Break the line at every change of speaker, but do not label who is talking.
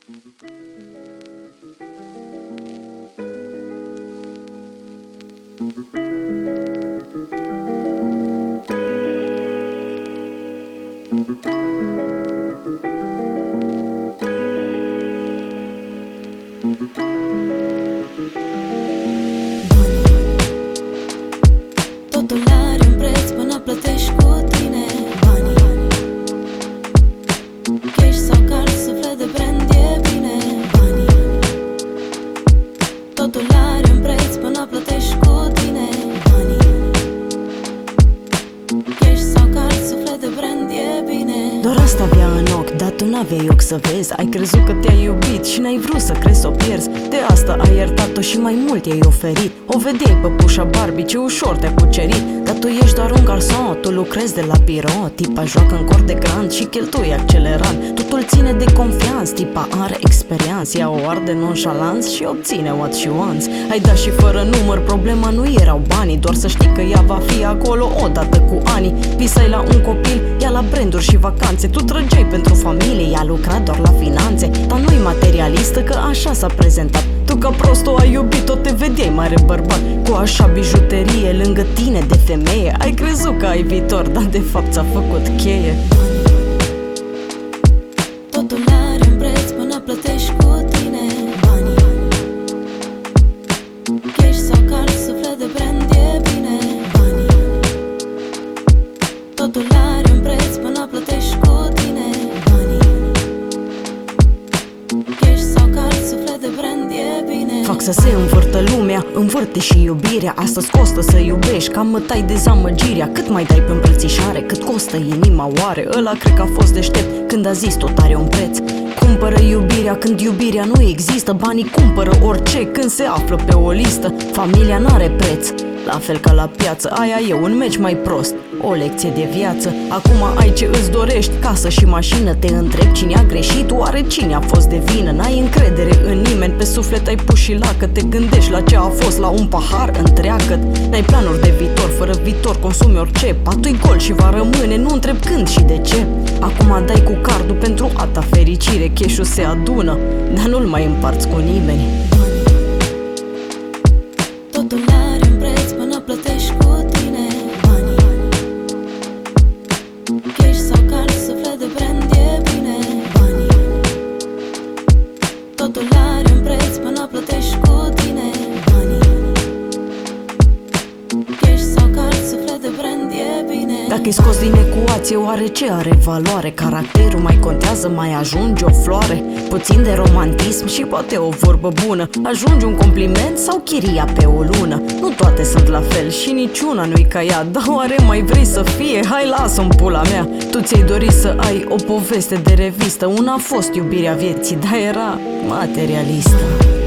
Totul are un preț până plătești cu tine banii. Cash sau card, suflet de brand, e bine banii. Totul are un preț până plătești cu tine banii. Cash sau card, suflet de brand, e bine.
Doar asta avea în ochi, dar tu n-aveai ochi să vezi. Ai crezut că te-ai iubit și n-ai vrut să crezi să o pierzi. De asta ai iertat-o și mai mult i-ai oferit. O vedeai păpușa Barbie, ce ușor te-a cucerit. Dar tu ești doar un garçon, tu lucrezi de la birou. Tipa joacă în cor de grand și cheltui accelerant. Totul ține de confianță, tipa are experiență. Ea o arde nonșalanță și obține what she wants. Ai dat și fără număr, problema nu erau banii. Doar să știi că ea va fi acolo odată cu ani. Visai la un copil, ea la branduri și vacanțe. Tu trăgeai pentru familie, ea lucra doar la finanțe. Dar nu-i materialistă, că așa s-a prezentat. Tu ca prost o ai iubit-o, te vedeai mare bărbat. Cu așa bijuterie lângă tine de femeie. Ai crezut că ai viitor, dar de fapt ți-a făcut cheie.
Totul are un preț până plătești cu tine banii. Cash sau card, suflet de brand, e bine banii. Totul are un preț până plătești cu tine banii. Cash sau card, suflet de brand, e bine.
Fac să se învârtă lumea, învârte și iubirea. Asta-ți costă să iubești, cam mătai dezamăgirea. Cât mai dai pe îmbrățișare, cât costă inima oare? Ăla cred că a fost deștept când a zis tot are un preț. Cumpără iubirea când iubirea nu există. Banii cumpără orice când se află pe o listă. Familia n-are preț, la fel ca la piață. Aia e un meci mai prost, o lecție de viață. Acum ai ce îți dorești, casă și mașină. Te întrebi cine a greșit, oare cine a fost de vină? N-ai încredere în nimeni, pe suflet ai pus și lacă. Te gândești la ce a fost, la un pahar întreagă. N-ai planuri de viitor, fără viitor consumi orice. Patul-i gol și va rămâne, nu întreb când și de ce. Acum dai cu cardul pentru a ta fericire. Cash-ul se adună, dar nu-l mai împarți cu nimeni.
Totul are un preț până plătești cu tine banii. Cash sau card, suflet de brand, e bine banii. Totul are un preț până plătești cu tine banii. Cash sau card, suflet de brand, e bine.
Dacă-i scos din ecuație, oare ce are valoare? Caracterul mai contează, mai ajunge o floare. Puțin de romantism și poate o vorbă bună. Ajunge un compliment sau chiria pe o lună. Nu toate sunt la fel și niciuna nu-i ca ea. Dar oare mai vrei să fie? Hai, lasă-mi pula mea. Tu ți-ai dorit să ai o poveste de revistă. Una a fost iubirea vieții, dar era materialistă.